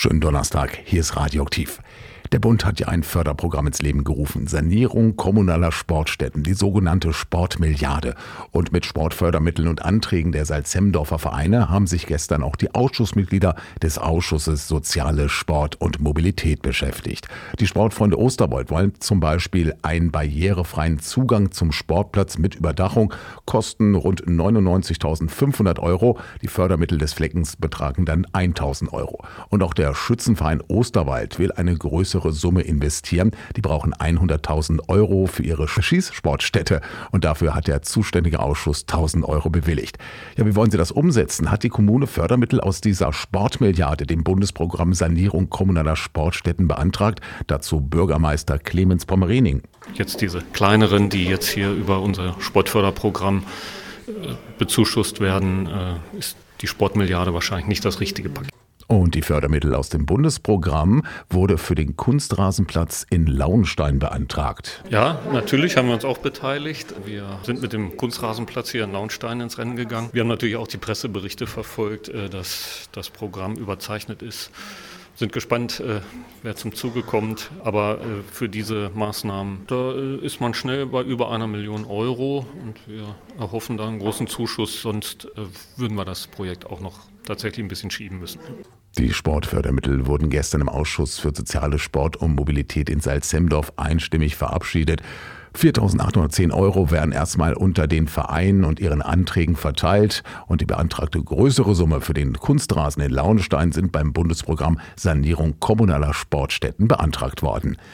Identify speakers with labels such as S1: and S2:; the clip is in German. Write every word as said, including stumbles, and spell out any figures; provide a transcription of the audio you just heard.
S1: Schönen Donnerstag, hier ist Radioaktiv. Der Bund hat ja ein Förderprogramm ins Leben gerufen. Sanierung kommunaler Sportstätten, die sogenannte Sportmilliarde. Und mit Sportfördermitteln und Anträgen der Salzhemmendorfer Vereine haben sich gestern auch die Ausschussmitglieder des Ausschusses Soziale, Sport und Mobilität beschäftigt. Die Sportfreunde Osterbold wollen zum Beispiel einen barrierefreien Zugang zum Sportplatz mit Überdachung, kosten rund neunundneunzigtausendfünfhundert Euro. Die Fördermittel des Fleckens betragen dann eintausend Euro. Und auch der Schützenverein Osterwald will eine größere Summe investieren. Die brauchen hunderttausend Euro für ihre Schießsportstätte und dafür hat der zuständige Ausschuss tausend Euro bewilligt. Ja, wie wollen Sie das umsetzen? Hat die Kommune Fördermittel aus dieser Sportmilliarde, dem Bundesprogramm Sanierung kommunaler Sportstätten, beantragt? Dazu Bürgermeister Clemens Pommerening.
S2: Jetzt diese kleineren, die jetzt hier über unser Sportförderprogramm äh, bezuschusst werden, äh, ist die Sportmilliarde wahrscheinlich nicht das richtige Paket.
S1: Und die Fördermittel aus dem Bundesprogramm wurde für den Kunstrasenplatz in Lauenstein beantragt.
S2: Ja, natürlich haben wir uns auch beteiligt. Wir sind mit dem Kunstrasenplatz hier in Lauenstein ins Rennen gegangen. Wir haben natürlich auch die Presseberichte verfolgt, dass das Programm überzeichnet ist. Sind gespannt, wer zum Zuge kommt. Aber für diese Maßnahmen, da ist man schnell bei über einer Million Euro. Und wir erhoffen da einen großen Zuschuss, sonst würden wir das Projekt auch noch tatsächlich ein bisschen schieben müssen.
S1: Die Sportfördermittel wurden gestern im Ausschuss für Soziale, Sport und Mobilität in Salzhemmendorf einstimmig verabschiedet. viertausendachthundertzehn Euro werden erstmal unter den Vereinen und ihren Anträgen verteilt und die beantragte größere Summe für den Kunstrasen in Lauenstein sind beim Bundesprogramm Sanierung kommunaler Sportstätten beantragt worden.